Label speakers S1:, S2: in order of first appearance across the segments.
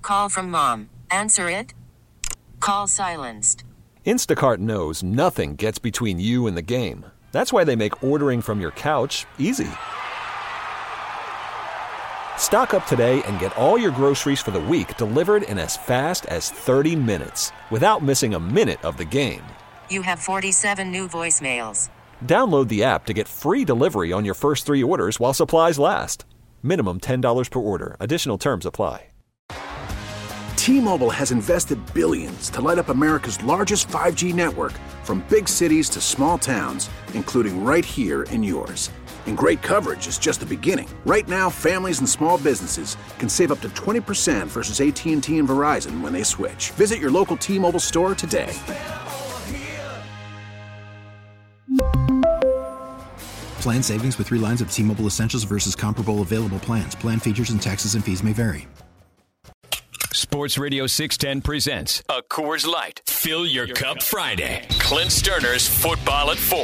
S1: call from mom. Answer it. Call silenced.
S2: Instacart knows nothing gets between you and the game. That's why they make ordering from your couch easy. Stock up today and get all your groceries for the week delivered in as fast as 30 minutes without missing a minute of the game.
S1: You have 47 new voicemails.
S2: Download the app to get free delivery on your first 3 orders while supplies last. Minimum $10 per order. Additional terms apply.
S3: T-Mobile has invested billions to light up America's largest 5G network, from big cities to small towns, including right here in yours. And great coverage is just the beginning. Right now, families and small businesses can save up to 20% versus AT&T and Verizon when they switch. Visit your local T-Mobile store today.
S4: Plan savings with 3 lines of T-Mobile Essentials versus comparable available plans. Plan features and taxes and fees may vary.
S5: Sports Radio 610 presents a Coors Light Fill Your Cup Friday. Clint Sterner's Football at 4.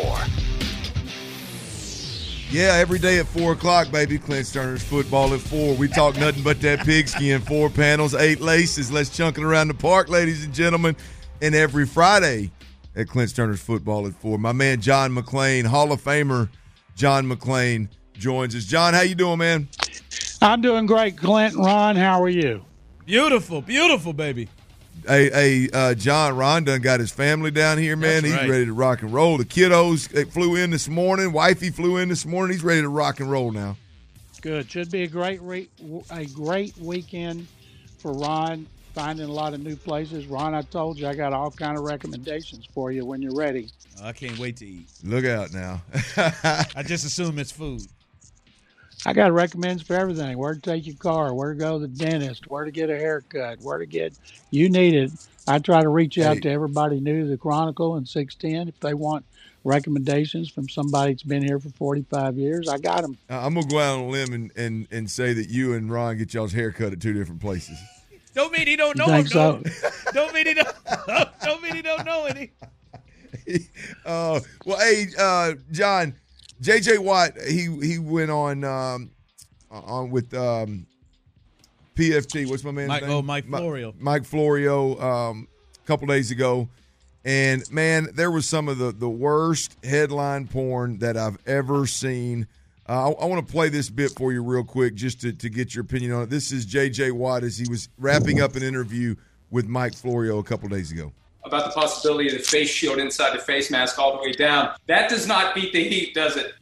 S6: Yeah, every day at 4 o'clock, baby. Clint Sterner's Football at 4. We talk nothing but that pigskin. 4 panels, 8 laces. Let's chunk it around the park, ladies and gentlemen. And every Friday at Clint Sterner's Football at 4. My man John McClain, Hall of Famer John McClain, joins us. John, how you doing, man?
S7: I'm doing great, Clint. Ron, how are you?
S8: Beautiful, beautiful, baby.
S6: Hey, John, Ron done got his family down here, man.
S8: That's
S6: He's
S8: right.
S6: ready to rock and roll. The kiddos, they flew in this morning. Wifey flew in this morning. He's ready to rock and roll now.
S7: Good. Should be a great weekend for Ron, finding a lot of new places. Ron, I told you I got all kind of recommendations for you when you're ready.
S8: I can't wait to eat.
S6: Look out now.
S8: I just assume it's food.
S7: I got recommends for everything. Where to take your car, where to go to the dentist, where to get a haircut, where to get – you need it. I try to reach out to everybody new to the Chronicle and 610. If they want recommendations from somebody that's been here for 45 years, I got them.
S6: I'm going to go out on a limb and say that you and Ron get y'all's haircut at 2 different places.
S8: Don't mean he don't know
S7: him,
S8: so? Don't mean he don't know any.
S6: Well, hey, John – J.J. Watt, he went on with PFT. What's my man's name?
S8: Oh, Mike Florio.
S6: Mike Florio a couple days ago. And, man, there was some of the worst headline porn that I've ever seen. I want to play this bit for you real quick just to get your opinion on it. This is J.J. Watt as he was wrapping up an interview with Mike Florio a couple days ago.
S9: About the possibility of the face shield inside the face mask all the way down. That does not beat the heat, does it?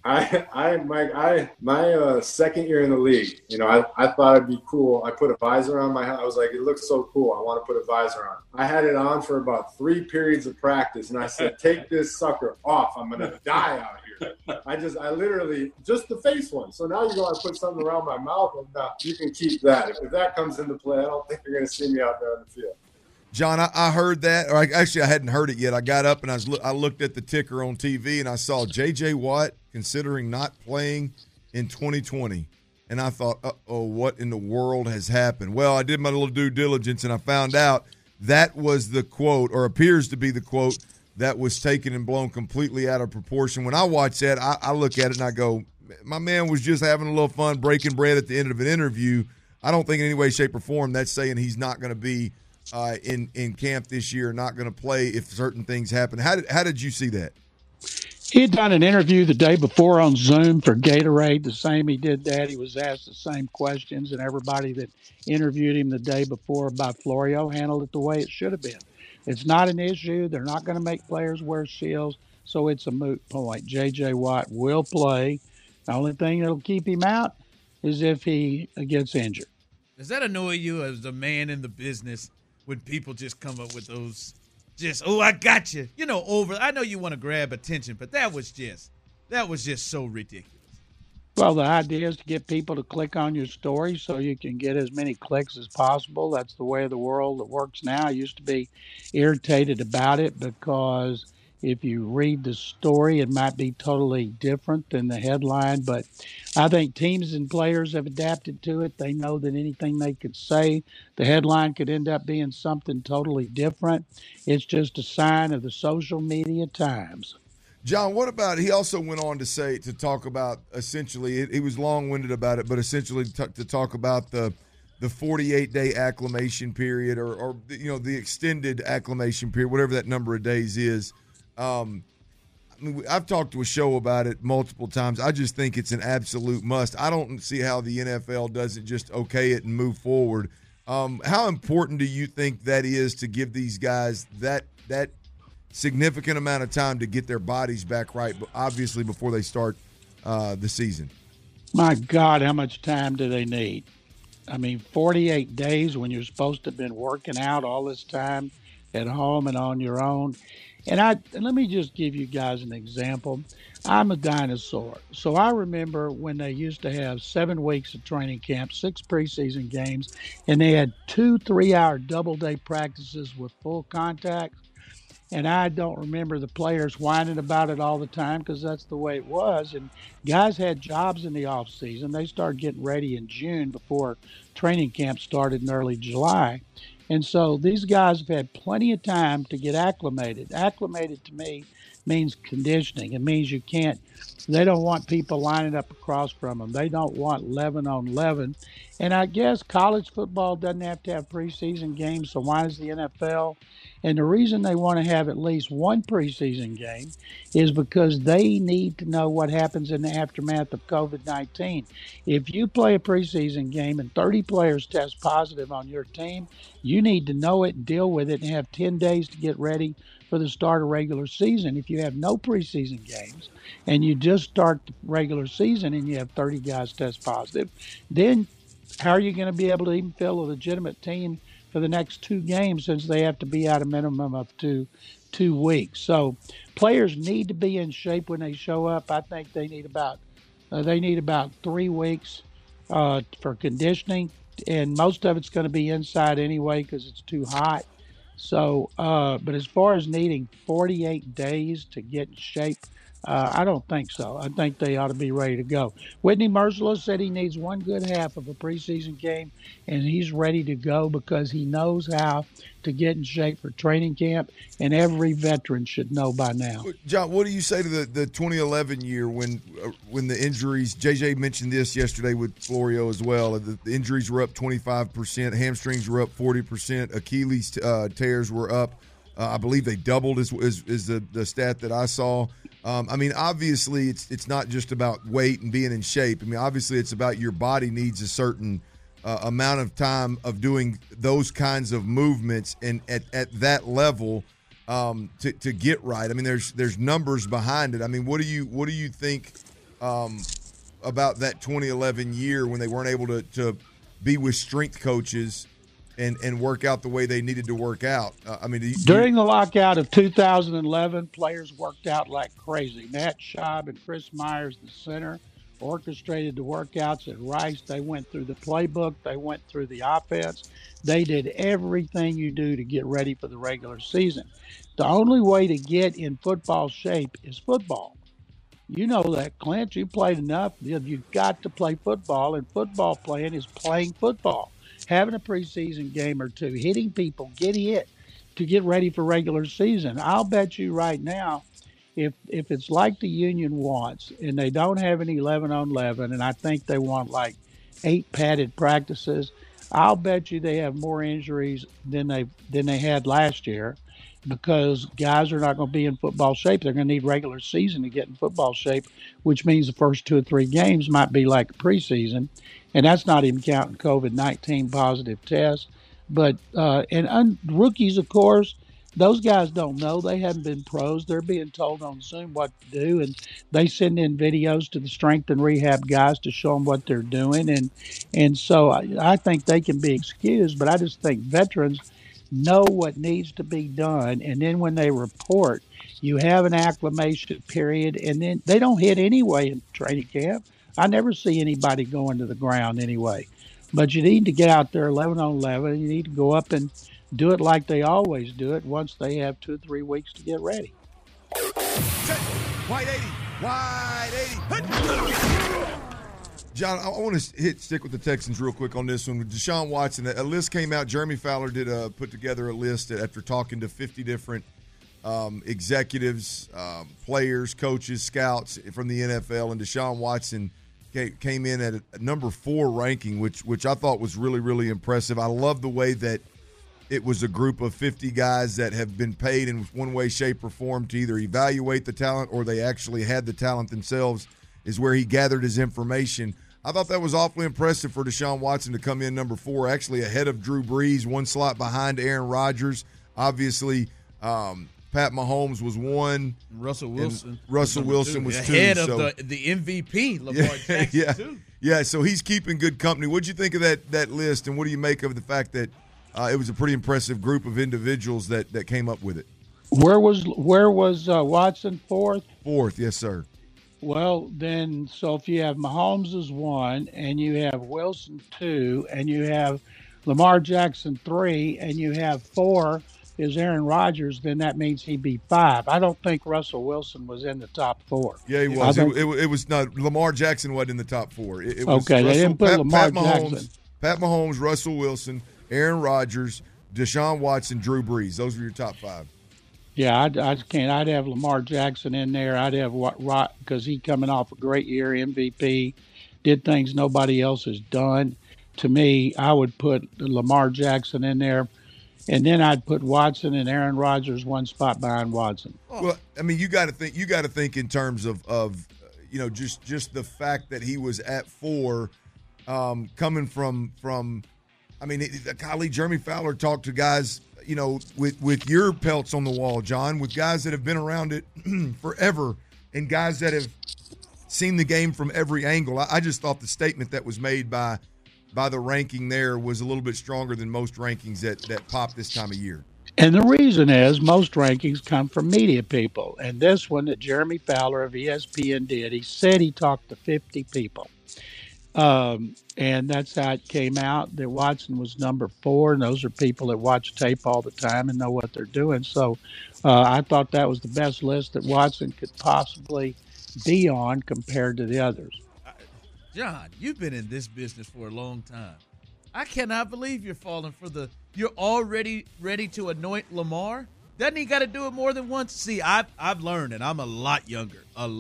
S10: My second year in the league, I thought it'd be cool. I put a visor on my head. I was like, it looks so cool. I want to put a visor on. I had it on for about 3 periods of practice, and I said, take this sucker off. I'm going to die out here. I literally, just the face one. So now you're going to put something around my mouth, and you can keep that. If that comes into play, I don't think you're going to see me out there on the field.
S6: John, I heard that, or actually I hadn't heard it yet. I got up and I looked at the ticker on TV and I saw J.J. Watt considering not playing in 2020. And I thought, what in the world has happened? Well, I did my little due diligence and I found out that was the quote, or appears to be the quote, that was taken and blown completely out of proportion. When I watch that, I look at it and I go, my man was just having a little fun breaking bread at the end of an interview. I don't think in any way, shape, or form that's saying he's not going to be in camp this year, not going to play if certain things happen. How did you see that?
S7: He had done an interview the day before on Zoom for Gatorade, the same he did that. He was asked the same questions, and everybody that interviewed him the day before by Florio handled it the way it should have been. It's not an issue. They're not going to make players wear shields, so it's a moot point. J.J. Watt will play. The only thing that'll keep him out is if he gets injured.
S8: Does that annoy you as a man in the business when people just come up with those I got you. I know you want to grab attention, but that was just so ridiculous.
S7: Well, the idea is to get people to click on your story so you can get as many clicks as possible. That's the way of the world that works now. I used to be irritated about it because if you read the story, it might be totally different than the headline. But I think teams and players have adapted to it. They know that anything they could say, the headline could end up being something totally different. It's just a sign of the social media times.
S6: John, what about, he also went on to talk about essentially, he was long-winded about it, but essentially to talk about the the 48-day acclimation period or the extended acclimation period, whatever that number of days is. I've talked to a show about it multiple times. I just think it's an absolute must. I don't see how the NFL doesn't just okay it and move forward. How important do you think that is to give these guys that significant amount of time to get their bodies back right, obviously before they start the season?
S7: My God, how much time do they need? 48 days when you're supposed to have been working out all this time at home and on your own. And let me just give you guys an example. I'm a dinosaur. So I remember when they used to have 7 weeks of training camp, 6 preseason games, and they had 2 3-hour double-day practices with full contact. And I don't remember the players whining about it all the time because that's the way it was. And guys had jobs in the off season. They started getting ready in June before training camp started in early July. And so these guys have had plenty of time to get acclimated. Acclimated to me means conditioning. It means they don't want people lining up across from them. They don't want 11 on 11. And I guess college football doesn't have to have preseason games, so why does the NFL? And the reason they want to have at least one preseason game is because they need to know what happens in the aftermath of COVID-19. If you play a preseason game and 30 players test positive on your team, you need to know it and deal with it and have 10 days to get ready for the start of regular season. If you have no preseason games and you just start the regular season and you have 30 guys test positive, then how are you going to be able to even fill a legitimate team for the next 2 games since they have to be out a minimum of two weeks? So players need to be in shape when they show up. I think they need about 3 weeks for conditioning, and most of it's going to be inside anyway because it's too hot. So, but as far as needing 48 days to get in shape, I don't think so. I think they ought to be ready to go. Whitney Mercilus said he needs 1 good half of a preseason game, and he's ready to go because he knows how to get in shape for training camp, and every veteran should know by now.
S6: John, what do you say to the 2011 year when the injuries, JJ mentioned this yesterday with Florio as well, the injuries were up 25%, hamstrings were up 40%, Achilles tears were up. I believe they doubled is the stat that I saw. Obviously, it's not just about weight and being in shape. Obviously, it's about your body needs a certain amount of time of doing those kinds of movements and at that level to get right. There's numbers behind it. What do you think about that 2011 year when they weren't able to be with strength coaches and work out the way they needed to work out?
S7: During the lockout of 2011, players worked out like crazy. Matt Schaub and Chris Myers, the center, orchestrated the workouts at Rice. They went through the playbook. They went through the offense. They did everything you do to get ready for the regular season. The only way to get in football shape is football. You know that, Clint. You played enough. You've got to play football, and football playing is playing football. Having a preseason game or 2, hitting people, get hit to get ready for regular season. I'll bet you right now, if it's like the Union wants, and they don't have an 11 on 11, and I think they want like 8 padded practices, I'll bet you they have more injuries than they had last year because guys are not going to be in football shape. They're going to need regular season to get in football shape, which means the first 2 or 3 games might be like preseason. And that's not even counting COVID-19 positive tests. But rookies, of course, those guys don't know. They haven't been pros. They're being told on Zoom what to do, and they send in videos to the strength and rehab guys to show them what they're doing. And so I think they can be excused, but I just think veterans know what needs to be done. And then when they report, you have an acclimation period, and then they don't hit anyway in training camp. I never see anybody going to the ground anyway. But you need to get out there 11 on 11. You need to go up and do it like they always do it once they have 2 or 3 weeks to get ready.
S6: Wide 80. John, I want to stick with the Texans real quick on this one. With Deshaun Watson, a list came out. Jeremy Fowler did put together a list after talking to 50 different executives, players, coaches, scouts from the NFL, and Deshaun Watson came in at a number 4 ranking, which I thought was really, really impressive. I love the way that it was a group of 50 guys that have been paid in one way, shape, or form to either evaluate the talent or they actually had the talent themselves, is where he gathered his information. I thought that was awfully impressive for Deshaun Watson to come in number 4, actually ahead of Drew Brees, 1 slot behind Aaron Rodgers. Obviously, Pat Mahomes was 1.
S8: Russell Wilson
S6: was 2.
S8: Ahead of the MVP, Lamar Jackson, too.
S6: Yeah, so he's keeping good company. What'd you think of that list, and what do you make of the fact that it was a pretty impressive group of individuals that came up with it?
S7: Where was Watson 4th?
S6: 4th, yes, sir.
S7: Well, then, so if you have Mahomes as 1, and you have Wilson 2, and you have Lamar Jackson 3, and you have 4 is Aaron Rodgers, then that means he'd be 5. I don't think Russell Wilson was in the top 4.
S6: Yeah, he was. It was not. Lamar Jackson wasn't in the top 4. It was
S7: okay, they didn't put Lamar Jackson.
S6: Pat Mahomes, Russell Wilson, Aaron Rodgers, Deshaun Watson, Drew Brees. Those were your top 5.
S7: Yeah, I can't. I'd have Lamar Jackson in there. I'd have because he coming off a great year, MVP, did things nobody else has done. To me, I would put Lamar Jackson in there, and then I'd put Watson and Aaron Rodgers 1 spot behind Watson.
S6: Well, I mean, you got to think. You got to think in terms of just the fact that he was at 4, coming from. I mean, the colleague Jeremy Fowler talked to guys. With your pelts on the wall, John, with guys that have been around it forever and guys that have seen the game from every angle. I just thought the statement that was made by the ranking there was a little bit stronger than most rankings that pop this time of year.
S7: And the reason is most rankings come from media people. And this one that Jeremy Fowler of ESPN did, he said he talked to 50 people. And that's how it came out, that Watson was number 4, and those are people that watch tape all the time and know what they're doing. So I thought that was the best list that Watson could possibly be on compared to the others.
S8: John, you've been in this business for a long time. I cannot believe you're falling for you're already ready to anoint Lamar. Doesn't he got to do it more than once? See, I've learned, and I'm a lot younger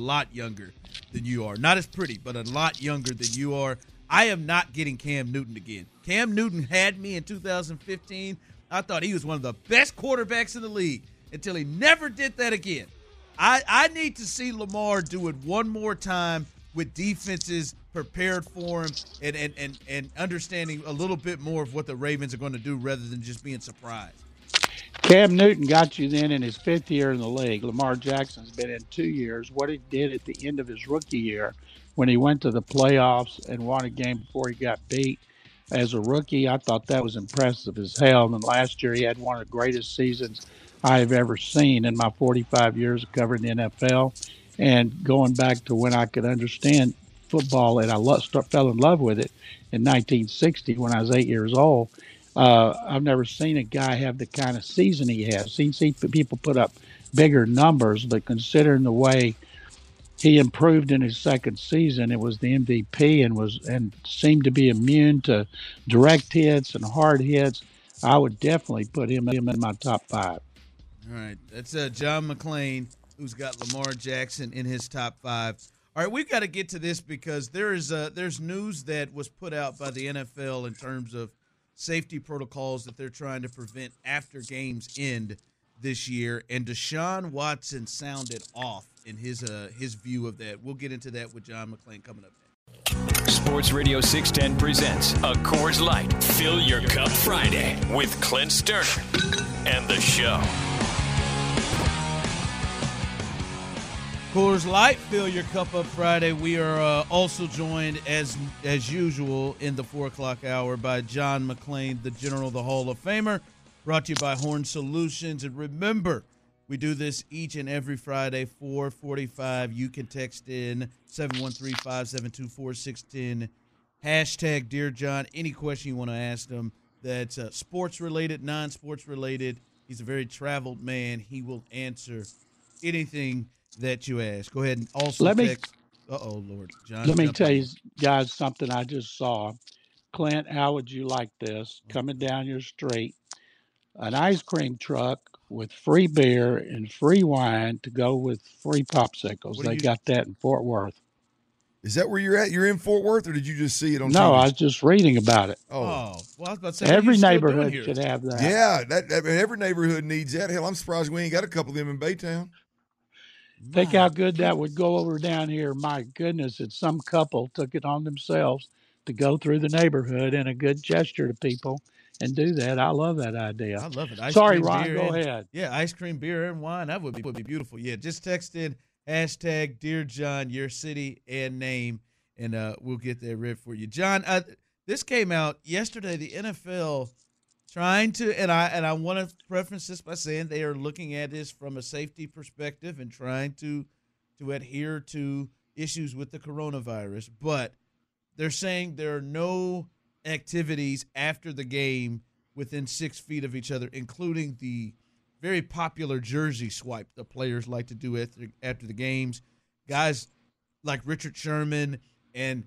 S8: than you are. Not as pretty, but a lot younger than you are. I am not getting Cam Newton again. Cam Newton had me in 2015. I thought he was one of the best quarterbacks in the league until he never did that again. I need to see Lamar do it one more time with defenses prepared for him and understanding a little bit more of what the Ravens are going to do rather than just being surprised.
S7: Cam Newton got you then in his 5th year in the league. Lamar Jackson's been in 2 years. What he did at the end of his rookie year when he went to the playoffs and won a game before he got beat as a rookie, I thought that was impressive as hell. And last year he had one of the greatest seasons I have ever seen in my 45 years of covering the NFL. And going back to when I could understand football and I fell in love with it in 1960 when I was 8 years old. I've never seen a guy have the kind of season he has. Seen people put up bigger numbers, but considering the way he improved in his second season, it was the MVP and seemed to be immune to direct hits and hard hits. I would definitely put him in my top 5.
S8: All right, that's John McClain, who's got Lamar Jackson in his top 5. All right, we've got to get to this because there's news that was put out by the NFL in terms of safety protocols that they're trying to prevent after games end this year, and Deshaun Watson sounded off in his view of that. We'll get into that with John McClain coming up next.
S5: Sports Radio 610 presents a Coors Light Fill Your Cup Friday with Clint Sterner and the show.
S8: Coors Light, Fill Your Cup Up Friday. We are also joined, as usual, in the 4 o'clock hour by John McClain, the General, the Hall of Famer, brought to you by Horn Solutions. And remember, we do this each and every Friday, 4:45. You can text in 713-572-4610, hashtag Dear John. Any question you want to ask him that's sports-related, non-sports-related. He's a very traveled man. He will answer anything that you ask. Go ahead and also text. Lord. John,
S7: let me tell you guys something I just saw. Clint, how would you like this? Coming down your street, an ice cream truck with free beer and free wine to go with free popsicles. They got that in Fort Worth.
S6: Is that where you're at? You're in Fort Worth, or did you just see it on TV?
S7: No, I was just reading about it.
S8: Oh, well, I was about to say,
S7: every neighborhood should have that.
S6: Yeah, every neighborhood needs that. Hell, I'm surprised we ain't got a couple of them in Baytown.
S7: Think how good that would go over down here. My goodness, it's some couple took it on themselves to go through the neighborhood and a good gesture to people and do that. I love that idea.
S8: I love it.
S7: Sorry, Ron, go ahead.
S8: Yeah, ice cream, beer, and wine. That would be beautiful. Yeah, just text in hashtag Dear John, your city and name, and we'll get that read for you. John, this came out yesterday. The NFL trying to, and I want to preface this by saying they are looking at this from a safety perspective and trying to adhere to issues with the coronavirus. But they're saying there are no activities after the game within 6 feet of each other, including the very popular jersey swipe the players like to do after the games. Guys like Richard Sherman and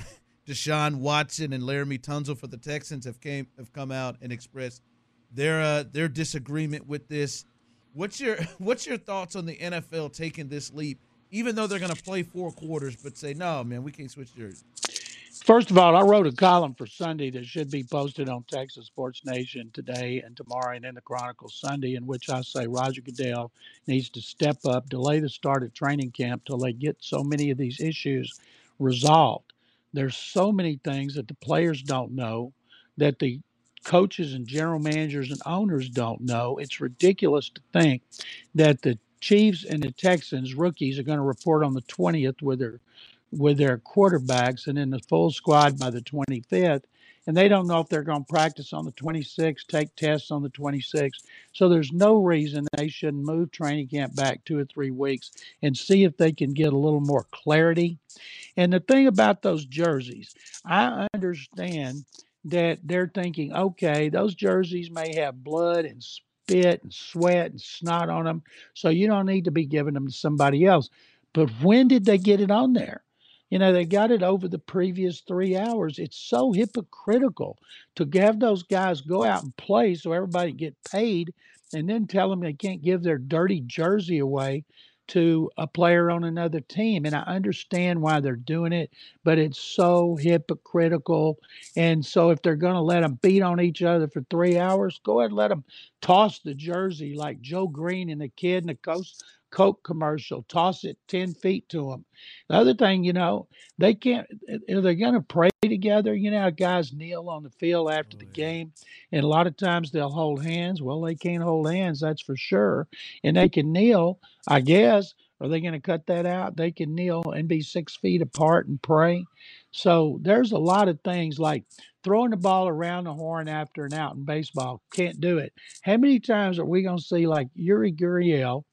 S8: Deshaun Watson and Laramie Tunsil for the Texans have come out and expressed their disagreement with this. What's your thoughts on the NFL taking this leap, even though they're going to play 4 quarters, but say, no, man, we can't switch jerseys?
S7: First of all, I wrote a column for Sunday that should be posted on Texas Sports Nation today and tomorrow and in the Chronicle Sunday, in which I say Roger Goodell needs to step up, delay the start of training camp till they get so many of these issues resolved. There's so many things that the players don't know, that the coaches and general managers and owners don't know. It's ridiculous to think that the Chiefs and the Texans rookies are going to report on the 20th with their quarterbacks and in the full squad by the 25th. And they don't know if they're going to practice on the 26th, take tests on the 26th. So there's no reason they shouldn't move training camp back 2 or 3 weeks and see if they can get a little more clarity. And the thing about those jerseys, I understand that they're thinking, okay, those jerseys may have blood and spit and sweat and snot on them, so you don't need to be giving them to somebody else. But when did they get it on there? You know, they got it over the previous 3 hours. It's so hypocritical to have those guys go out and play so everybody get paid and then tell them they can't give their dirty jersey away to a player on another team. And I understand why they're doing it, but it's so hypocritical. And so if they're going to let them beat on each other for 3 hours, go ahead and let them toss the jersey like Joe Green and the kid in the Coke commercial, toss it 10 feet to them. The other thing, you know, they can't, are they going to pray together? You know how guys kneel on the field after the game, and a lot of times they'll hold hands. Well, they can't hold hands, that's for sure. And they can kneel, I guess. Are they going to cut that out? They can kneel and be 6 feet apart and pray. So there's a lot of things like throwing the ball around the horn after an out in baseball. Can't do it. How many times are we going to see like Yuri Gurriel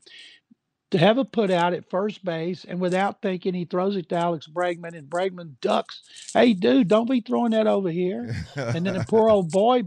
S7: to have a put out at first base, and without thinking, he throws it to Alex Bregman, and Bregman ducks. Hey, dude, don't be throwing that over here. And then the poor old ball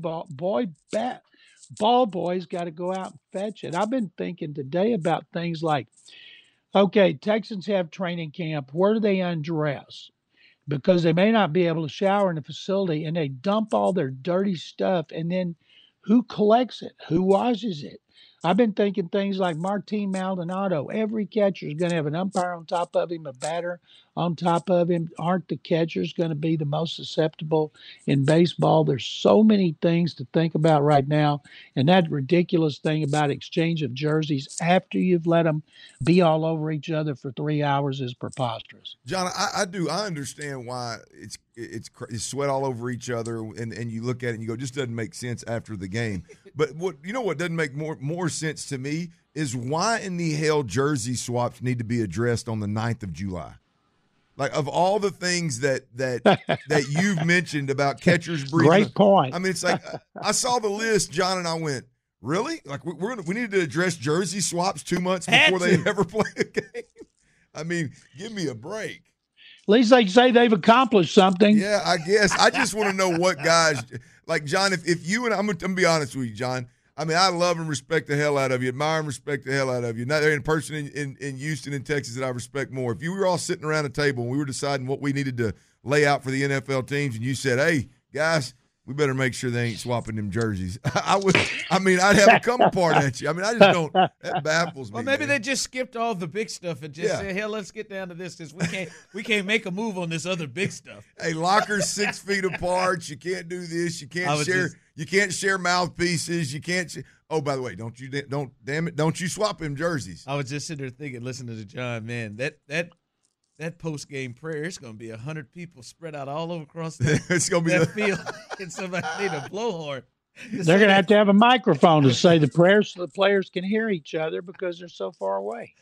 S7: boy's got to go out and fetch it. I've been thinking today about things like, okay, Texans have training camp. Where do they undress? Because they may not be able to shower in the facility, and they dump all their dirty stuff, and then who collects it? Who washes it? I've been thinking things like Martin Maldonado. Every catcher is going to have an umpire on top of him, a batter on top of him. Aren't the catchers going to be the most susceptible in baseball? There's so many things to think about right now. And that ridiculous thing about exchange of jerseys after you've let them be all over each other for 3 hours is preposterous.
S6: John, I understand why it's sweat all over each other, and you look at it and you go, just doesn't make sense after the game. But what doesn't make more sense to me is why in the hell jersey swaps need to be addressed on the 9th of July? Like, of all the things that you've mentioned about catchers breathing.
S7: Great point.
S6: I mean, it's like I saw the list, John, and I went, really? Like we needed to address jersey swaps 2 months before they ever play a game? I mean, give me a break.
S7: At least they say they've accomplished something.
S6: Yeah, I guess. I just want to know what guys – like, John, if you and – I'm going to be honest with you, John. I mean, I love and respect the hell out of you, admire and respect the hell out of you. Not there in person in Houston and Texas that I respect more. If you were all sitting around a table and we were deciding what we needed to lay out for the NFL teams and you said, hey, guys, we better make sure they ain't swapping them jerseys. I'd have it come apart at you. I just don't. That baffles me.
S8: Well, maybe
S6: man.
S8: they just skipped all the big stuff and just said, "Hell, let's get down to this because we can't make a move on this other big stuff."
S6: Hey, lockers 6 feet apart. You can't do this. You can't share. You can't share mouthpieces. You can't. Oh, by the way, don't you swap them jerseys?
S8: I was just sitting there thinking, listening to John, man, that post-game prayer, it's going to be 100 people spread out all over across
S6: it's gonna be
S8: that field, and somebody need a blowhorn.
S7: They're going to have a microphone to say the prayers so the players can hear each other because they're so far away.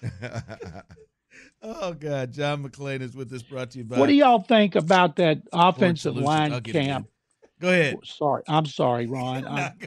S8: Oh, God. John McClain is with us, brought to you by.
S7: What do y'all think about that offensive line camp?
S8: Go ahead.
S7: I'm sorry, Ron.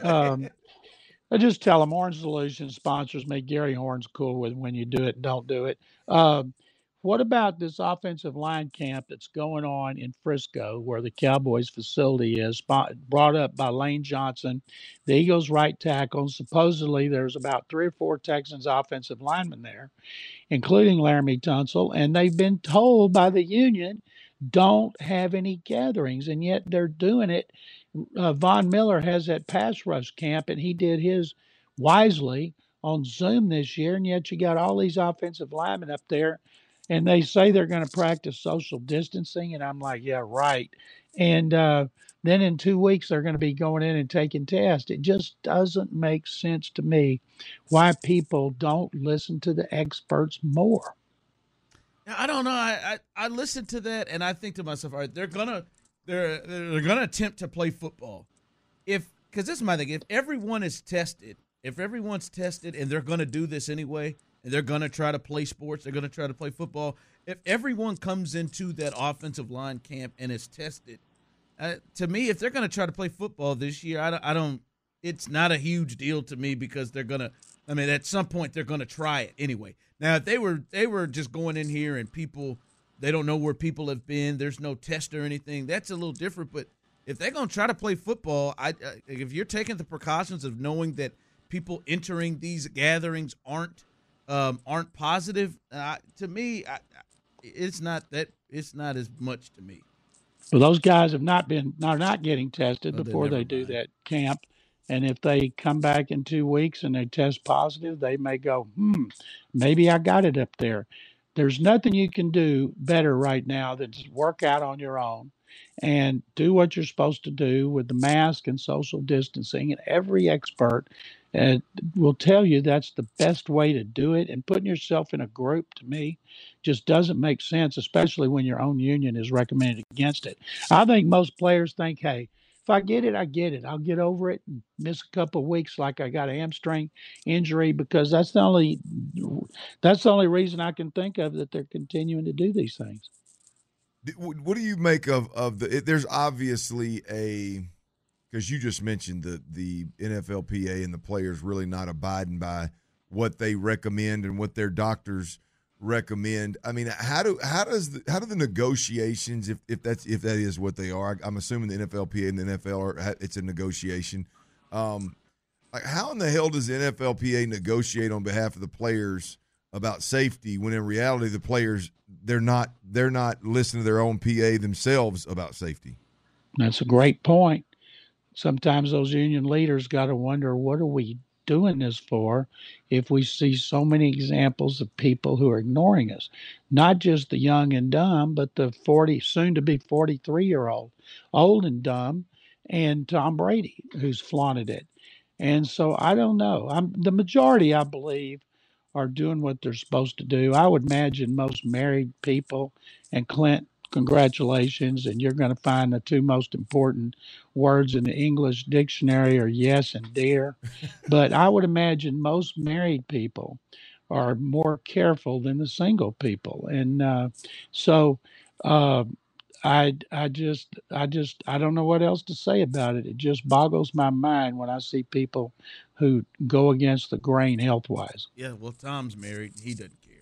S7: I just tell them Orange Solutions sponsors me. Gary Horn's cool with when you do it, don't do it. What about this offensive line camp that's going on in Frisco, where the Cowboys facility is, brought up by Lane Johnson, the Eagles' right tackle? Supposedly, there's about 3 or 4 Texans offensive linemen there, including Laramie Tunsil, and they've been told by the union, don't have any gatherings, and yet they're doing it. Von Miller has that pass rush camp, and he did his wisely on Zoom this year, and yet you got all these offensive linemen up there, and they say they're going to practice social distancing, and I'm like, yeah, right. And then in 2 weeks, they're going to be going in and taking tests. It just doesn't make sense to me why people don't listen to the experts more.
S8: I don't know. I listen to that, and I think to myself, all right, they're gonna attempt to play football, because this is my thing. If everyone's tested, and they're gonna do this anyway, and they're gonna try to play sports, they're gonna try to play football. If everyone comes into that offensive line camp and is tested, to me, if they're gonna try to play football this year, I don't. It's not a huge deal to me because they're gonna. I mean, at some point they're gonna try it anyway. Now, if they were just going in here and they don't know where people have been, there's no test or anything, that's a little different. But if they're going to try to play football, if you're taking the precautions of knowing that people entering these gatherings aren't positive, to me, it's not as much to me.
S7: Well, those guys are not getting tested before they do that camp. And if they come back in 2 weeks and they test positive, they may go, maybe I got it up there. There's nothing you can do better right now than just work out on your own and do what you're supposed to do with the mask and social distancing. And every expert will tell you that's the best way to do it. And putting yourself in a group, to me, just doesn't make sense, especially when your own union is recommended against it. I think most players think, hey, if I get it, I get it. I'll get over it and miss a couple of weeks like I got a hamstring injury, because that's the only reason I can think of that they're continuing to do these things.
S6: What do you make of there's obviously because you just mentioned the NFLPA and the players really not abiding by what they recommend and what their doctors recommend. I mean, how do the negotiations, if that is what they are, I'm assuming the NFLPA and the NFL it's a negotiation. Like, how in the hell does the NFLPA negotiate on behalf of the players about safety when in reality the players they're not listening to their own PA themselves about safety?
S7: That's a great point. Sometimes those union leaders got to wonder, what are we doing this for if we see so many examples of people who are ignoring us? Not just the young and dumb, but the soon to be 43-year-old, old and dumb, and Tom Brady, who's flaunted it. And so I don't know. The majority, I believe, are doing what they're supposed to do. I would imagine most married people, and Clint, congratulations, and you're going to find the 2 most important words in the English dictionary are yes and dear. But I would imagine most married people are more careful than the single people. And so I don't know what else to say about it. It just boggles my mind when I see people who go against the grain health-wise.
S8: Yeah, well, Tom's married. He doesn't care.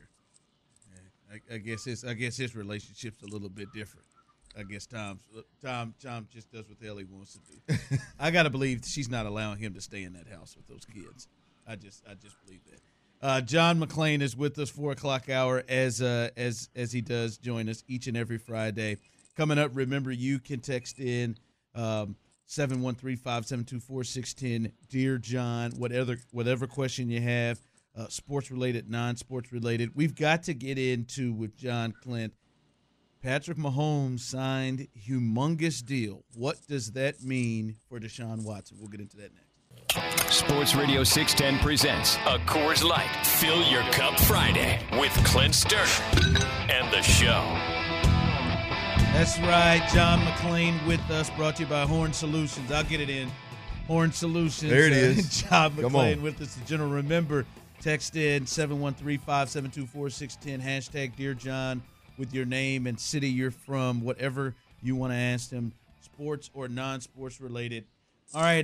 S8: I guess his relationship's a little bit different. I guess Tom just does what the hell he wants to do. I gotta believe she's not allowing him to stay in that house with those kids. I just believe that. John McClain is with us 4:00 hour as he does join us each and every Friday. Coming up, remember you can text in 713-572-4610. Dear John, whatever question you have, sports-related, non-sports-related. We've got to get into, with John Clint, Patrick Mahomes signed humongous deal. What does that mean for Deshaun Watson? We'll get into that next.
S5: Sports Radio 610 presents a Coors Light Fill Your Cup Friday with Clint Sterner and the show.
S8: That's right. John McClain with us, brought to you by Horn Solutions. I'll get it in. Horn Solutions.
S6: There it is.
S8: John McClain with us, the general. Remember, text in 713-572-4610, hashtag Dear John, with your name and city you're from, whatever you want to ask them, sports or non-sports related. All right.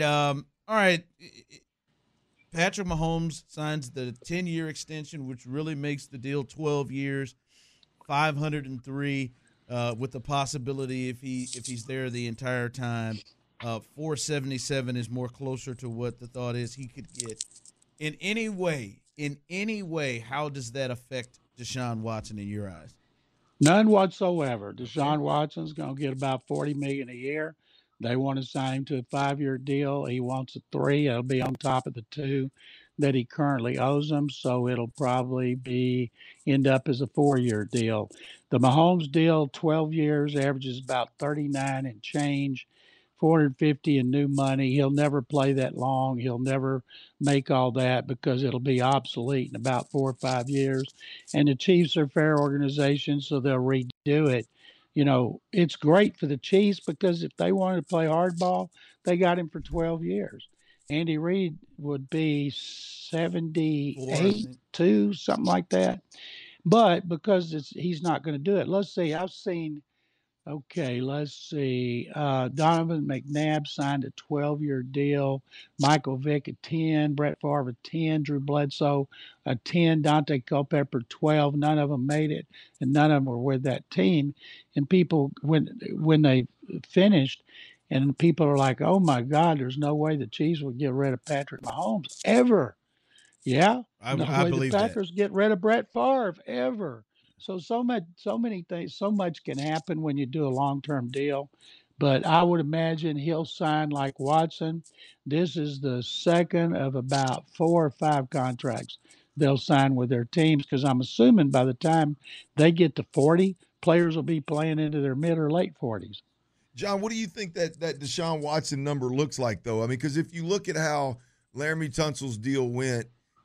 S8: Patrick Mahomes signs the 10-year extension, which really makes the deal 12 years, $503, with the possibility if he's there the entire time. $477 is more closer to what the thought is he could get. In any way, how does that affect Deshaun Watson in your eyes?
S7: None whatsoever. Deshaun Watson's going to get about $40 million a year. They want to sign him to a 5-year deal. He wants a 3. It'll be on top of the 2 that he currently owes them. So it'll probably end up as a 4-year deal. The Mahomes deal, 12 years, averages about 39 and change, $450 in new money. He'll never play that long. He'll never make all that because it'll be obsolete in about 4 or 5 years. And the Chiefs are a fair organization, so they'll redo it. You know, it's great for the Chiefs because if they wanted to play hardball, they got him for 12 years. Andy Reid would be 78, 2, something like that. But because he's not going to do it. Let's see. Donovan McNabb signed a 12-year deal. Michael Vick a 10. Brett Favre a 10. Drew Bledsoe a 10. Dante Culpepper 12. None of them made it, and none of them were with that team. And people, when they finished, and people are like, "Oh my God, there's no way the Chiefs would get rid of Patrick Mahomes ever." Yeah,
S8: I believe
S7: the Packers get rid of Brett Favre ever. So many things, so much can happen when you do a long-term deal. But I would imagine he'll sign like Watson. This is the second of about 4 or 5 contracts they'll sign with their teams, because I'm assuming by the time they get to 40, players will be playing into their mid or late 40s.
S6: John, what do you think that Deshaun Watson number looks like, though? I mean, because if you look at how Laramie Tunsil's deal went,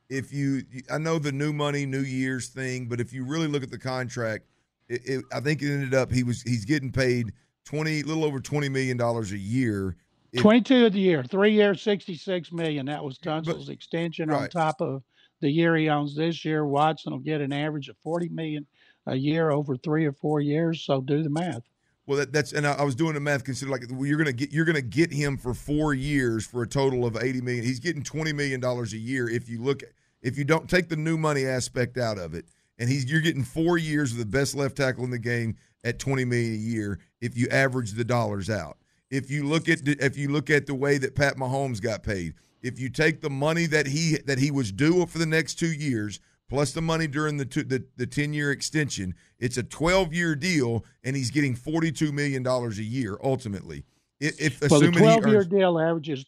S6: I know the new money, New Year's thing, but if you really look at the contract, I think it ended up he's getting paid little over $20 million a year.
S7: 22 of the year, 3 years, $66 million. That was Tunsil's extension on top of the year he owns this year. Watson will get an average of $40 million a year over 3 or 4 years. So do the math.
S6: Well, and I was doing the math. Consider you're gonna get him for 4 years for a total of $80 million. He's getting $20 million a year if you don't take the new money aspect out of it, and you're getting 4 years of the best left tackle in the game at $20 million a year if you average the dollars out. If you look at the way that Pat Mahomes got paid, if you take the money that he was due for the next 2 years plus the money during the 10-year extension, it's a 12-year deal, and he's getting $42 million a year ultimately.
S7: The 12-year deal averages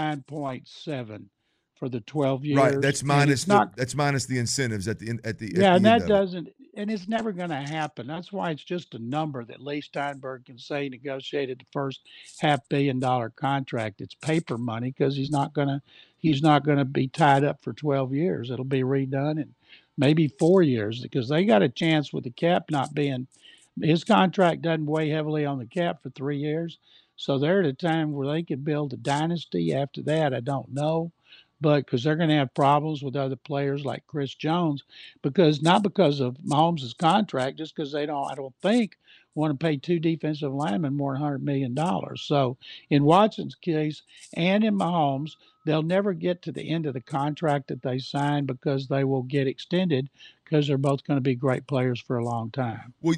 S7: 39.7. For the 12 years,
S6: right? That's minus the incentives at the end.
S7: And that doesn't, and it's never going to happen. That's why it's just a number that Lee Steinberg can say negotiated the first $500 million contract. It's paper money because he's not going to be tied up for 12 years. It'll be redone in maybe 4 years because they got a chance with the cap not being. His contract doesn't weigh heavily on the cap for 3 years, so they're at a time where they could build a dynasty. After that, I don't know. But because they're going to have problems with other players like Chris Jones, not because of Mahomes' contract, just because I don't think, want to pay 2 defensive linemen more than $100 million. So in Watson's case and in Mahomes, they'll never get to the end of the contract that they sign because they will get extended because they're both going to be great players for a long time.
S6: Well,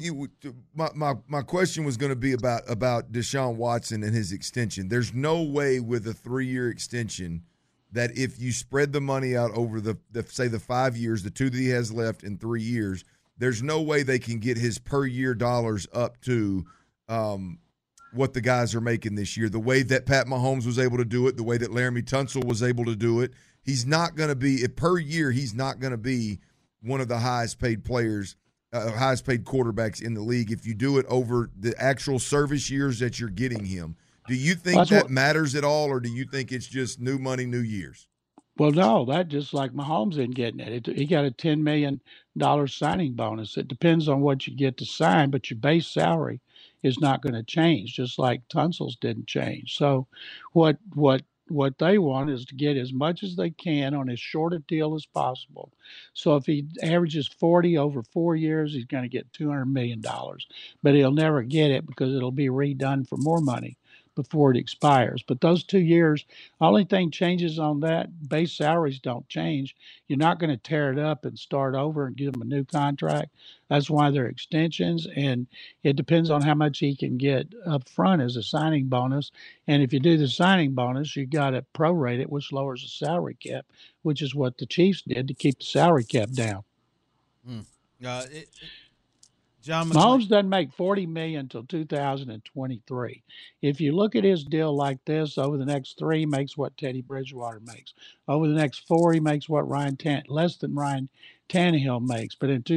S6: my question was going to be about Deshaun Watson and his extension. There's no way with a 3-year extension that if you spread the money out over the 5 years, the 2 that he has left in 3 years, there's no way they can get his per year dollars up to what the guys are making this year, the way that Pat Mahomes was able to do it, the way that Laramie Tunsil was able to do it. He's not going to be per year. He's not going to be one of the highest paid players, highest paid quarterbacks in the league if you do it over the actual service years that you're getting him. Do you think that matters at all, or do you think it's just new money, new years?
S7: Well, no, that just like Mahomes isn't getting it. He got a $10 million signing bonus. It depends on what you get to sign, but your base salary is not going to change, just like Tunsil's didn't change. So what they want is to get as much as they can on as short a deal as possible. So if he averages 40 over 4 years, he's going to get $200 million. But he'll never get it because it'll be redone for more money before it expires. But those 2 years, the only thing changes on that, base salaries don't change. You're not going to tear it up and start over and give him a new contract. That's why they're extensions, and it depends on how much he can get up front as a signing bonus. And if you do the signing bonus, you got to prorate it, which lowers the salary cap, which is what the Chiefs did to keep the salary cap down.
S8: John
S7: Mahomes doesn't make $40 million until 2023. If you look at his deal like this, over the next 3, he makes what Teddy Bridgewater makes. Over the next 4, he makes what less than Ryan Tannehill makes. But in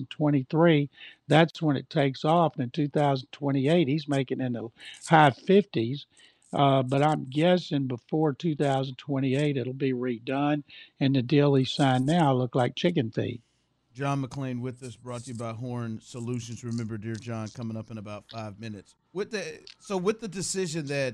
S7: 2023, that's when it takes off. And in 2028, he's making in the high 50s. But I'm guessing before 2028, it'll be redone, and the deal he signed now look like chicken feed.
S8: John McClain with us, brought to you by Horn Solutions. Remember, Dear John, coming up in about 5 minutes. With the decision that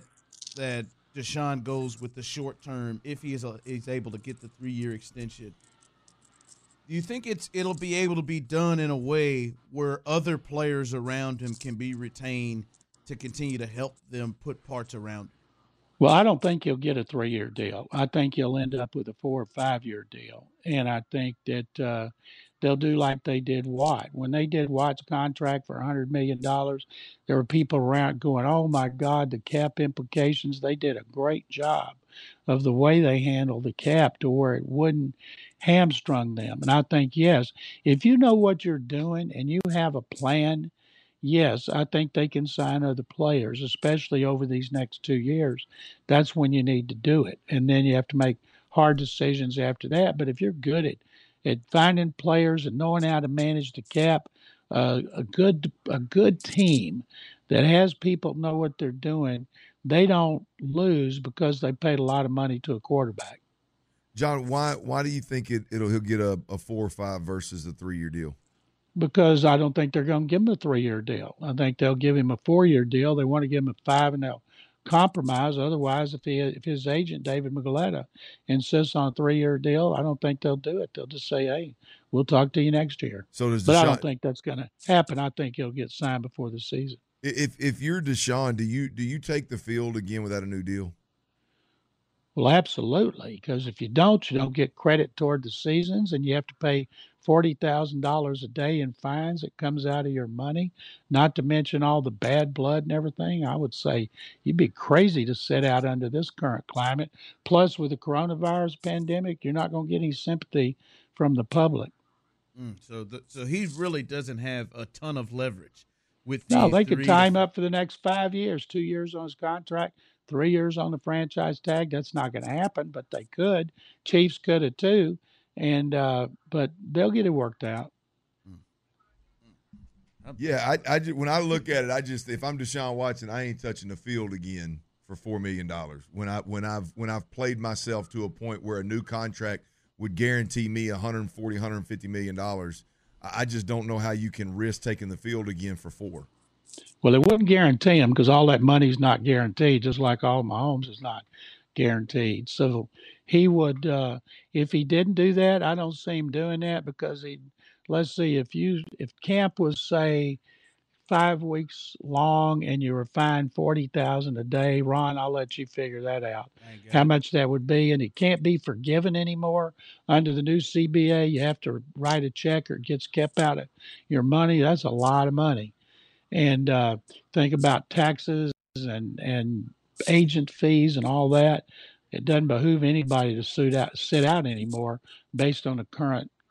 S8: Deshaun goes with the short term, if he is able to get the 3-year extension, do you think it'll be able to be done in a way where other players around him can be retained to continue to help them put parts around him?
S7: Well, I don't think he'll get a 3-year deal. I think he'll end up with a 4 or 5-year deal. And I think that they'll do like they did Watt. When they did Watt's contract for $100 million, there were people around going, oh, my God, the cap implications. They did a great job of the way they handled the cap to where it wouldn't hamstrung them. And I think, yes, if you know what you're doing and you have a plan, yes, I think they can sign other players, especially over these next 2 years. That's when you need to do it. And then you have to make hard decisions after that. But if you're good at finding players and knowing how to manage the cap, a good team that has people know what they're doing, they don't lose because they paid a lot of money to a quarterback.
S6: John, why do you think he'll get a 4 or 5 versus a 3-year deal?
S7: Because I don't think they're going to give him a 3-year deal. I think they'll give him a 4-year deal. They want to give him a 5, and they'll compromise. Otherwise, if his agent, David Mugoleta, insists on a 3-year deal, I don't think they'll do it. They'll just say, hey, we'll talk to you next year. But I don't think that's going to happen. I think he'll get signed before the season.
S6: If you're Deshaun, do you take the field again without a new deal?
S7: Well, absolutely, because if you don't get credit toward the seasons, and you have to pay $40,000 a day in fines. It comes out of your money, not to mention all the bad blood and everything. I would say you'd be crazy to sit out under this current climate. Plus, with the coronavirus pandemic, you're not going to get any sympathy from the public.
S8: So he really doesn't have a ton of leverage with these.
S7: No, they could tie him up for the next 5 years, 2 years on his contract, 3 years on the franchise tag. That's not going to happen, but they could. Chiefs could have too. And but they'll get it worked out.
S6: Yeah, I when I look at it, if I'm Deshaun Watson, I ain't touching the field again for $4 million. When I've played myself to a point where a new contract would guarantee me $140, $150 million, I just don't know how you can risk taking the field again for 4.
S7: Well, it wouldn't guarantee him because all that money's not guaranteed, just like all Mahomes is not guaranteed. So he would, if he didn't do that, I don't see him doing that because let's see, if camp was, say, 5 weeks long and you were fined $40,000 a day, Ron, I'll let you figure that out, how much that would be. And it can't be forgiven anymore under the new CBA. You have to write a check or it gets kept out of your money. That's a lot of money. And think about taxes and agent fees and all that. It doesn't behoove anybody to sit out anymore based on the current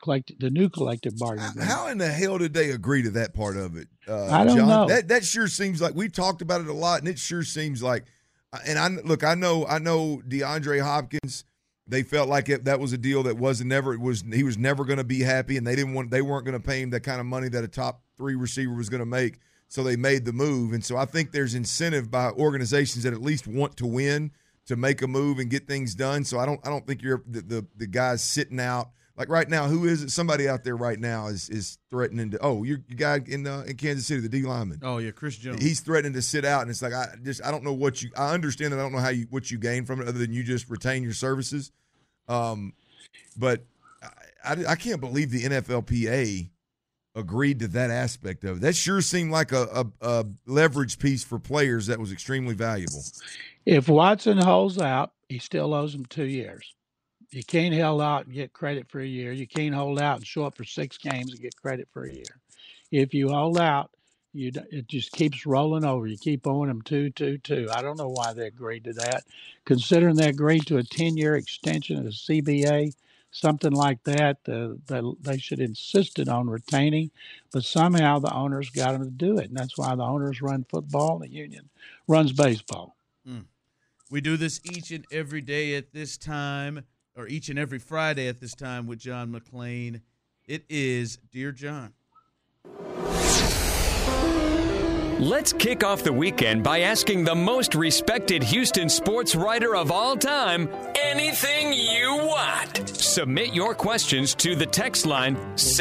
S7: the new collective bargaining agreement.
S6: How in the hell did they agree to that part of it?
S7: I don't
S6: John?
S7: know.
S6: That sure seems like we talked about it a lot, and it sure seems like. And I know DeAndre Hopkins. They felt like that was a deal that he was never going to be happy, and they weren't going to pay him that kind of money that a top 3 receiver was going to make. So they made the move, and so I think there's incentive by organizations that at least want to win to make a move and get things done. So I don't think you're the guys sitting out. Like right now, who is it? Somebody out there right now is threatening to. Oh, your guy in Kansas City, the D lineman.
S8: Oh yeah, Chris Jones.
S6: He's threatening to sit out, and it's like I don't know what you. I understand that I don't know what you gain from it other than you just retain your services. But I can't believe the NFLPA agreed to that aspect of it. That sure seemed like a leverage piece for players that was extremely valuable.
S7: If Watson holds out, he still owes him 2 years. You can't hold out and get credit for a year. You can't hold out and show up for 6 games and get credit for a year. If you hold out, it just keeps rolling over. You keep owing them 2. I don't know why they agreed to that. Considering they agreed to a 10-year extension of the CBA, something like that, they should have insisted on retaining. But somehow the owners got them to do it, and that's why the owners run football and the union runs baseball.
S8: We do this each and every day at this time, or each and every Friday at this time with John McClain. It is Dear John.
S5: Let's kick off the weekend by asking the most respected Houston sports writer of all time anything you want. Submit your questions to the text line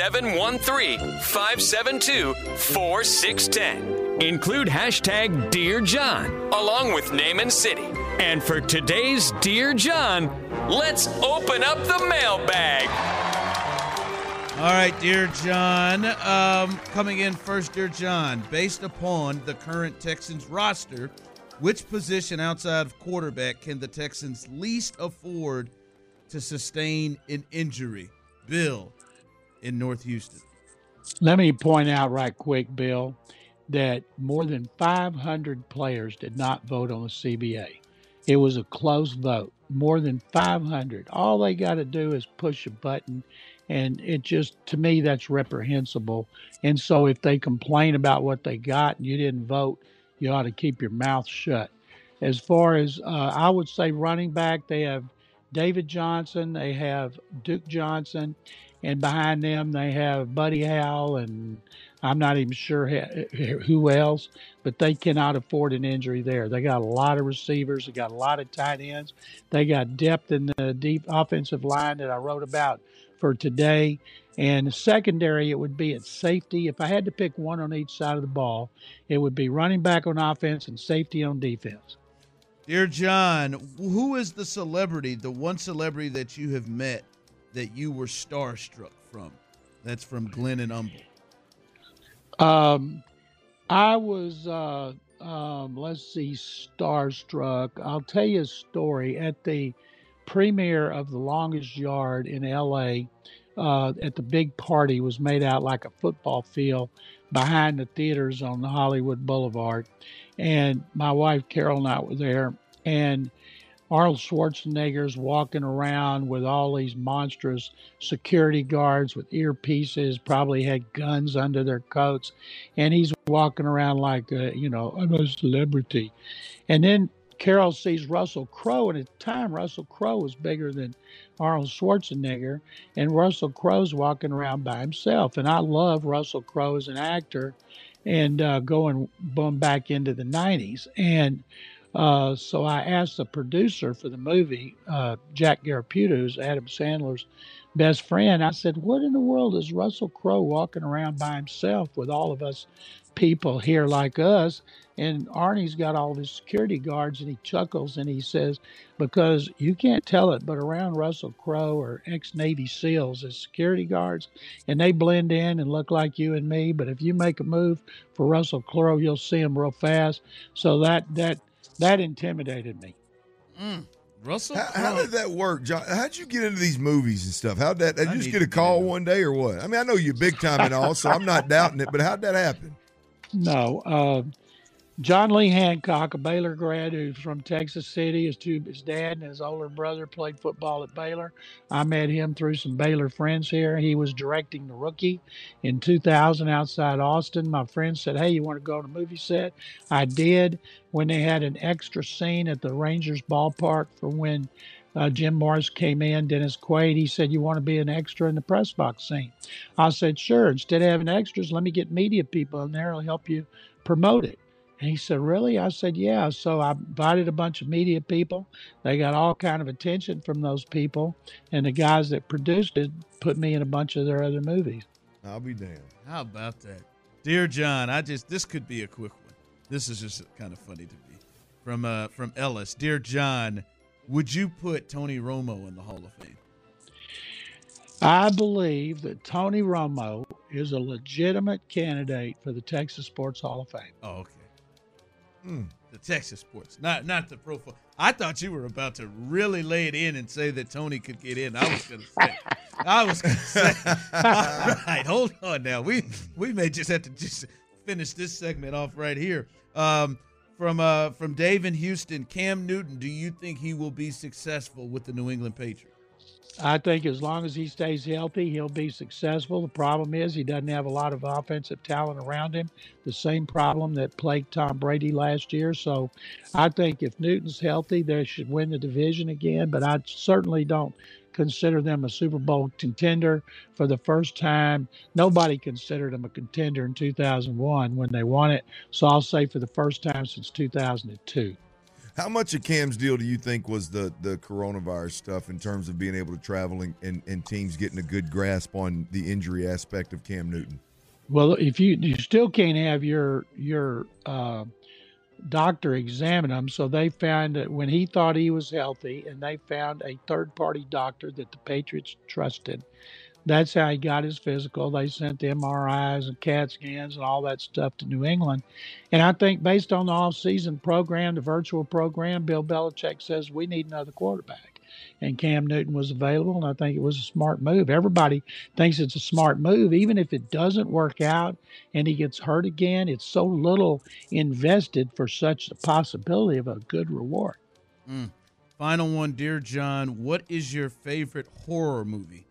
S5: 713-572-4610. Include hashtag Dear John along with name and city. And for today's Dear John, let's open up the mailbag.
S8: All right, Dear John. Coming in first, Dear John. Based upon the current Texans roster, which position outside of quarterback can the Texans least afford to sustain an injury? Bill in North Houston.
S7: Let me point out right quick, Bill, that more than 500 players did not vote on the CBA. It was a close vote. More than 500. All they got to do is push a button. And it just, to me, that's reprehensible. And so if they complain about what they got and you didn't vote, you ought to keep your mouth shut. As far as, I would say running back, they have David Johnson, they have Duke Johnson, and behind them they have Buddy Howell, and I'm not even sure who else, but they cannot afford an injury there. They got a lot of receivers. They got a lot of tight ends. They got depth in the deep offensive line that I wrote about for today. And secondary, it would be at safety. If I had to pick one on each side of the ball, it would be running back on offense and safety on defense.
S8: Dear John, who is the celebrity, the one celebrity that you have met that you were starstruck from? That's from Glenn and Humble.
S7: I was, starstruck. I'll tell you a story. At the premiere of The Longest Yard in L.A., at the big party, was made out like a football field behind the theaters on the Hollywood Boulevard. And my wife, Carol, and I were there. And Arnold Schwarzenegger's walking around with all these monstrous security guards with earpieces, probably had guns under their coats. And he's walking around like, I'm a celebrity. And then Carol sees Russell Crowe, and at the time, Russell Crowe was bigger than Arnold Schwarzenegger, and Russell Crowe's walking around by himself. And I love Russell Crowe as an actor, and going back into the 90s. And so I asked the producer for the movie, Jack Garraputo, who's Adam Sandler's best friend. I said, what in the world is Russell Crowe walking around by himself with all of us people here like us? And Arnie's got all these security guards, and he chuckles and he says, because you can't tell it, but around Russell Crowe or ex-Navy SEALs as security guards, and they blend in and look like you and me. But if you make a move for Russell Crowe, you'll see him real fast. So that intimidated me.
S8: Russell Crowe.
S6: How did that work, John? How'd you get into these movies and stuff? Did you just get a call one day or what? I mean, I know you're big time and all, so I'm not doubting it, but how'd that happen?
S7: No. John Lee Hancock, a Baylor grad who's from Texas City. His dad and his older brother played football at Baylor. I met him through some Baylor friends here. He was directing The Rookie in 2000 outside Austin. My friend said, hey, you want to go to the movie set? I did. When they had an extra scene at the Rangers ballpark for when Jim Morris came in, Dennis Quaid, he said, you want to be an extra in the press box scene? I said, sure. Instead of having extras, let me get media people in there. It'll help you promote it. And he said, really? I said, yeah. So I invited a bunch of media people. They got all kind of attention from those people. And the guys that produced it put me in a bunch of their other movies.
S6: I'll be damned.
S8: How about that? Dear John, this could be a quick one. This is just kind of funny to me. From Ellis. Dear John, would you put Tony Romo in the Hall of Fame?
S7: I believe that Tony Romo is a legitimate candidate for the Texas Sports Hall of Fame.
S8: Oh, okay. The Texas sports, not the pro football. I thought you were about to really lay it in and say that Tony could get in. I was going to say. All right, hold on now. We may just have to just finish this segment off right here. From Dave in Houston, Cam Newton, do you think he will be successful with the New England Patriots?
S7: I think as long as he stays healthy, he'll be successful. The problem is he doesn't have a lot of offensive talent around him, the same problem that plagued Tom Brady last year. So I think if Newton's healthy, they should win the division again, but I certainly don't consider them a Super Bowl contender for the first time. Nobody considered them a contender in 2001 when they won it. So I'll say for the first time since 2002.
S6: How much of Cam's deal do you think was the coronavirus stuff in terms of being able to travel and teams getting a good grasp on the injury aspect of Cam Newton?
S7: Well, if you still can't have your doctor examine him, so they found that when he thought he was healthy, and they found a third-party doctor that the Patriots trusted. That's how he got his physical. They sent the MRIs and CAT scans and all that stuff to New England. And I think based on the off-season program, the virtual program, Bill Belichick says we need another quarterback. And Cam Newton was available, and I think it was a smart move. Everybody thinks it's a smart move. Even if it doesn't work out and he gets hurt again, it's so little invested for such a possibility of a good reward.
S8: Final one, Dear John, what is your favorite horror movie?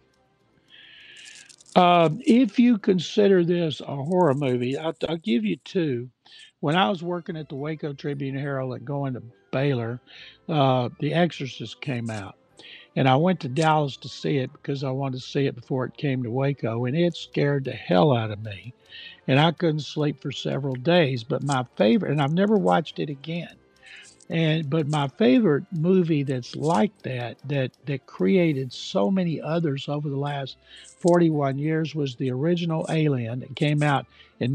S7: If you consider this a horror movie, I'll give you two. When I was working at the Waco Tribune-Herald and going to Baylor, The Exorcist came out. And I went to Dallas to see it because I wanted to see it before it came to Waco, and it scared the hell out of me. And I couldn't sleep for several days. But my favorite, and I've never watched it again, but my favorite movie that's like that created so many others over the last 41 years was the original Alien that came out in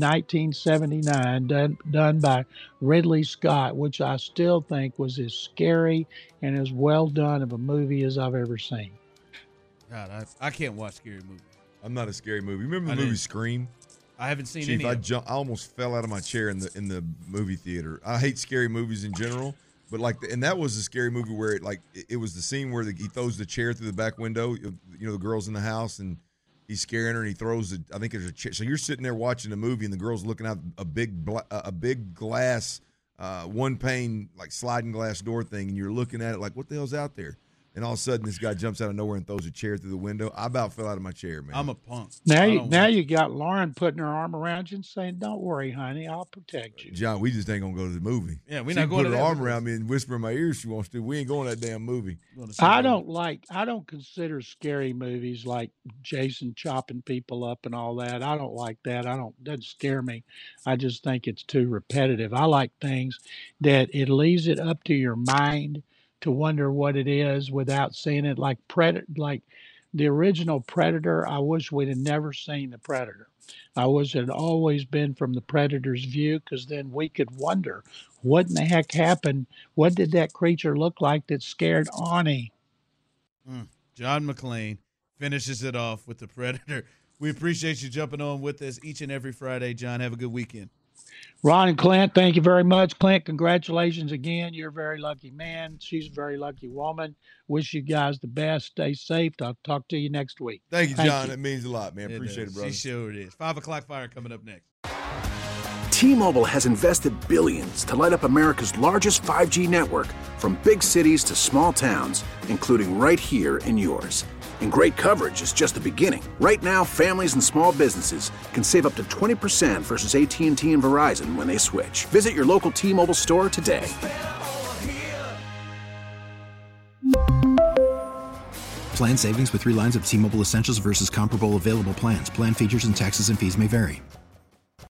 S7: 1979, done by Ridley Scott, which I still think was as scary and as well done of a movie as I've ever seen.
S8: God, I can't watch scary movies.
S6: I'm not a scary movie. Remember the movie Scream?
S8: I haven't seen
S6: Chief,
S8: any.
S6: I almost fell out of my chair in the movie theater. I hate scary movies in general, but and that was a scary movie where it was the scene where he throws the chair through the back window. The girl's in the house and he's scaring her, and he throws it. I think there's a chair. So you're sitting there watching a movie, and the girl's looking out a big glass, one pane sliding glass door thing, and you're looking at it like, what the hell's out there? And all of a sudden, this guy jumps out of nowhere and throws a chair through the window. I about fell out of my chair, man.
S8: I'm a punk.
S7: Now you got Lauren putting her arm around you and saying, "Don't worry, honey, I'll protect you."
S6: John, we just ain't gonna go to the movie.
S8: Yeah, we're not going to
S6: put her arm around me and whisper in my ear if she wants to. We ain't going to that damn movie.
S7: I don't consider scary movies like Jason chopping people up and all that. I don't like that. Doesn't scare me. I just think it's too repetitive. I like things that it leaves it up to your mind to wonder what it is without seeing it, like the original Predator. I wish we'd have never seen the Predator. I wish it had always been from the Predator's view, because then we could wonder what in the heck happened. What did that creature look like that scared Arnie?
S8: John McClain finishes it off with the Predator. We appreciate you jumping on with us each and every Friday, John. Have a good weekend.
S7: Ron and Clint, thank you very much. Clint, congratulations again. You're a very lucky man. She's a very lucky woman. Wish you guys the best. Stay safe. I'll talk to you next week.
S6: Thank you, John. It means a lot, man. Appreciate it, brother.
S8: She sure it is. 5 o'clock fire coming up next.
S3: T-Mobile has invested billions to light up America's largest 5G network, from big cities to small towns, including right here in yours. And great coverage is just the beginning. Right now, families and small businesses can save up to 20% versus AT&T and Verizon when they switch. Visit your local T-Mobile store today.
S4: Plan savings with 3 lines of T-Mobile Essentials versus comparable available plans. Plan features and taxes and fees may vary.